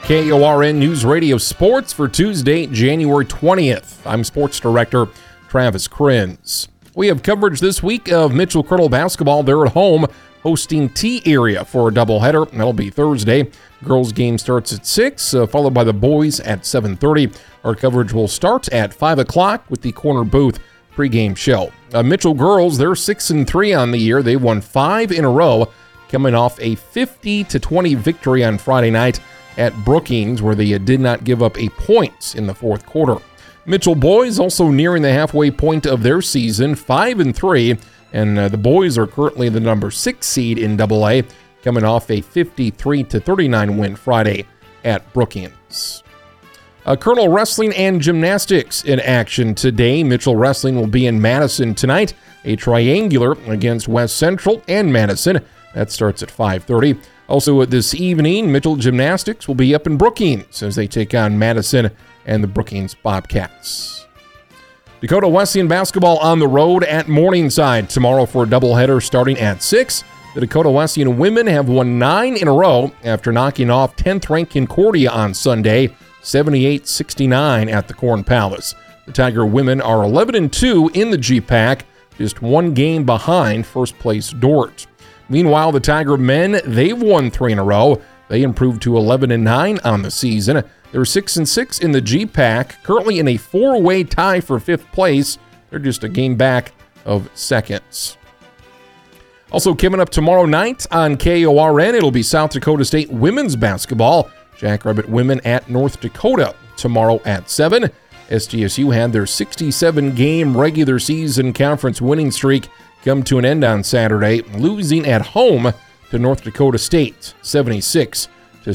KORN News Radio Sports for Tuesday, January 20th. I'm Sports Director Travis Krenz. We have coverage this week of Mitchell Colonel basketball. They're at home hosting T-Area for a doubleheader. That'll be Thursday. Girls game starts at 6, followed by the boys at 7:30. Our coverage will start at 5 o'clock with the Corner Booth pregame show. Mitchell girls, they're 6-3 on the year. They won 5 in a row, coming off a 50-20 victory on Friday night at Brookings, where they did not give up a point in the fourth quarter. Mitchell boys also nearing the halfway point of their season, 5-3, and the boys are currently the number 6 seed in AA, coming off a 53-39 win Friday at Brookings. Colonel Wrestling and Gymnastics in action today. Mitchell Wrestling will be in Madison tonight, a triangular against West Central and Madison. That starts at 5:30. Also this evening, Mitchell Gymnastics will be up in Brookings as they take on Madison and the Brookings Bobcats. Dakota Wesleyan basketball on the road at Morningside tomorrow for a doubleheader starting at 6. The Dakota Wesleyan women have won 9 in a row after knocking off 10th-ranked Concordia on Sunday, 78-69 at the Corn Palace. The Tiger women are 11-2 in the GPAC, just one game behind first-place Dordt. Meanwhile, the Tiger men, they've won 3 in a row. They improved to 11-9 on the season. They're 6-6 in the GPAC, currently in a 4-way tie for 5th place. They're just a game back of seconds. Also coming up tomorrow night on KORN, it'll be South Dakota State women's basketball. Jackrabbit women at North Dakota tomorrow at 7. SDSU had their 67-game regular season conference winning streak come to an end on Saturday, losing at home to North Dakota State, 76-68.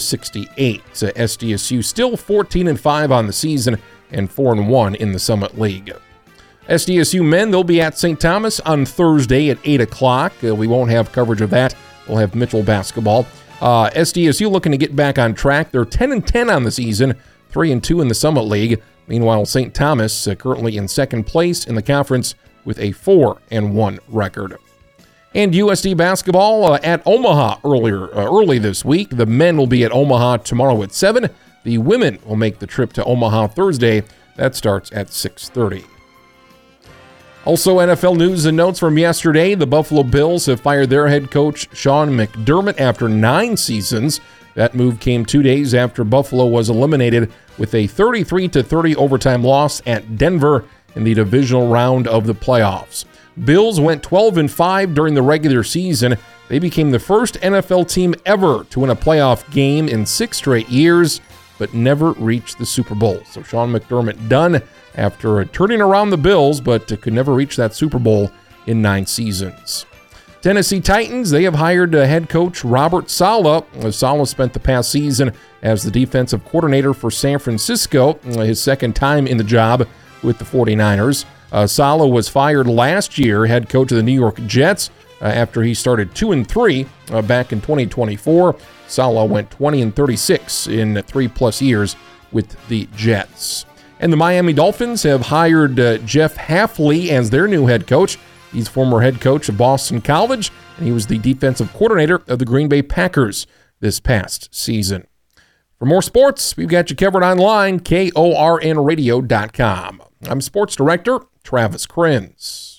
SDSU still 14-5 on the season and 4-1 in the Summit League. SDSU men, they'll be at St. Thomas on Thursday at 8 o'clock. We won't have coverage of that. We'll have Mitchell basketball. SDSU looking to get back on track. They're 10-10 on the season, 3-2 in the Summit League. Meanwhile, St. Thomas currently in second place in the conference with a 4-1 record. And USD basketball at Omaha early this week. The men will be at Omaha tomorrow at 7. The women will make the trip to Omaha Thursday. That starts at 6:30. Also, NFL news and notes from yesterday. The Buffalo Bills have fired their head coach, Sean McDermott, after 9 seasons. That move came 2 days after Buffalo was eliminated with a 33-30 overtime loss at Denver in the divisional round of the playoffs. Bills went 12-5 during the regular season. They became the first NFL team ever to win a playoff game in 6 straight years, but never reached the Super Bowl. So Sean McDermott done after turning around the Bills, but could never reach that Super Bowl in 9 seasons. Tennessee Titans, they have hired head coach Robert Saleh. Saleh spent the past season as the defensive coordinator for San Francisco, his second time in the job with the 49ers. Saleh was fired last year, head coach of the New York Jets, after he started 2-3 back in 2024. Saleh went 20-36 in 3+ years with the Jets. And the Miami Dolphins have hired Jeff Hafley as their new head coach. He's former head coach of Boston College, and he was the defensive coordinator of the Green Bay Packers this past season. For more sports, we've got you covered online, KORNradio.com. I'm Sports Director Travis Krenz.